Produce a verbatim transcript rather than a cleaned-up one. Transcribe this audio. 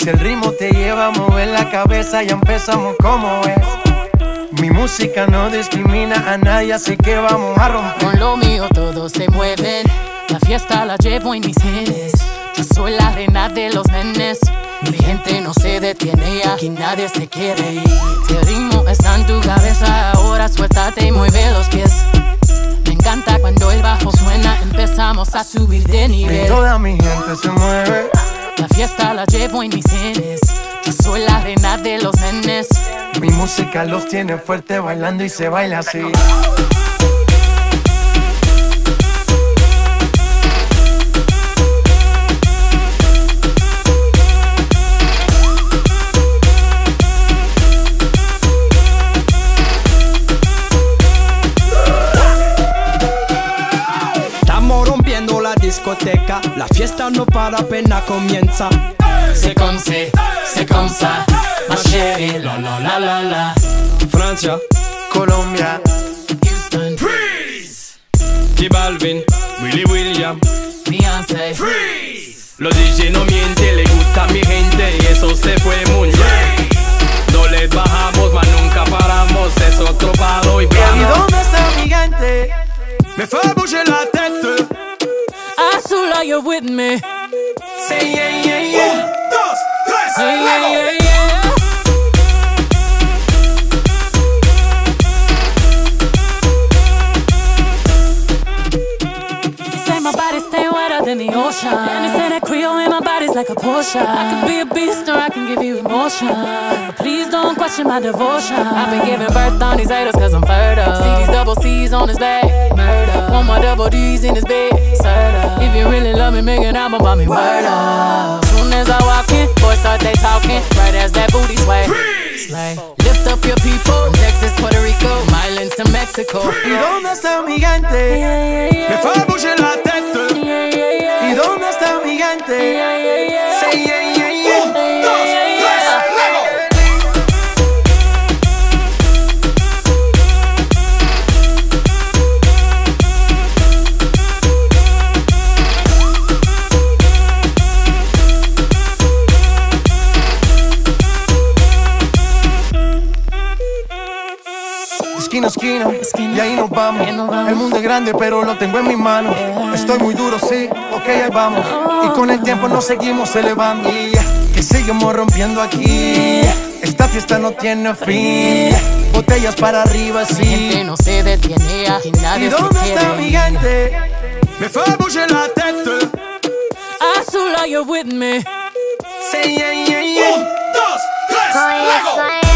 Si el ritmo te lleva a mover la cabeza, ya empezamos como es. Mi música no discrimina a nadie, así que vamos a romper. Con lo mío todos se mueven, la fiesta la llevo en mis genes. Yo soy la reina de los nenes. Mi gente no se detiene, aquí nadie se quiere ir. Si el ritmo está en tu cabeza, ahora suéltate y mueve los pies. Me encanta cuando el bajo suena, empezamos a subir de nivel. Y toda mi gente se mueve. La fiesta la llevo en mis genes. Yo soy la reina de los nenes. Mi música los tiene fuerte bailando y se baila así. Discoteca, la fiesta no para, apenas comienza. C'est comme c'est, c'est comme ça, ma chérie, la la la la la. Francia, Colombia, Houston, Freeze. J Balvin, Willy William, Beyoncé, Freeze. Los D J no mienten, le gusta a mi gente y eso se fue muy bien. No les bajamos, mas nunca paramos, es otro palo y plano. ¿Y dónde está mi gente? Me fait bouger la tête. Azula, you're with me. Say yeah, yeah, yeah. Un, dos, tres, Hey, yeah, luego. yeah, yeah. They say my body stay wetter than the ocean, and they say that Creole in my body's like a potion. I could be a beast or I can give you emotion, but please don't question my devotion. I've been giving birth on these haters cause I'm fertile. See these double C's on his back, murder. Want my double D's in his bed, serta. If you really love me, make an album about me, word up. Soon as I walk in, boys start they talking, right as that booty sway. Slay. Lift up your people, from Texas, Puerto Rico, Islands to Mexico. ¿Y dónde está mi gente? Yeah, yeah, Me yeah. fait bouger la tête. Yeah, yeah, yeah. ¿Y dónde está mi gente? Yeah, yeah, yeah. Say yeah, yeah, yeah. Un, dos, tres, luego. Esquina, esquina, Esquina. y ahí nos vamos. Ahí nos vamos. El mundo es grande, pero lo tengo en mis manos. Estoy muy duro, sí, ok, ahí vamos. Y con el tiempo nos seguimos elevando. Y que seguimos rompiendo aquí. Esta fiesta no tiene fin. Botellas para arriba, Mi gente sí. no se detiene, aquí nadie ¿Y se dónde quiere está mi ir. gente? Me fait bouger la tête. Azula, you're with me. Say yeah, yeah, yeah. Un, dos, tres, Soy luego. esa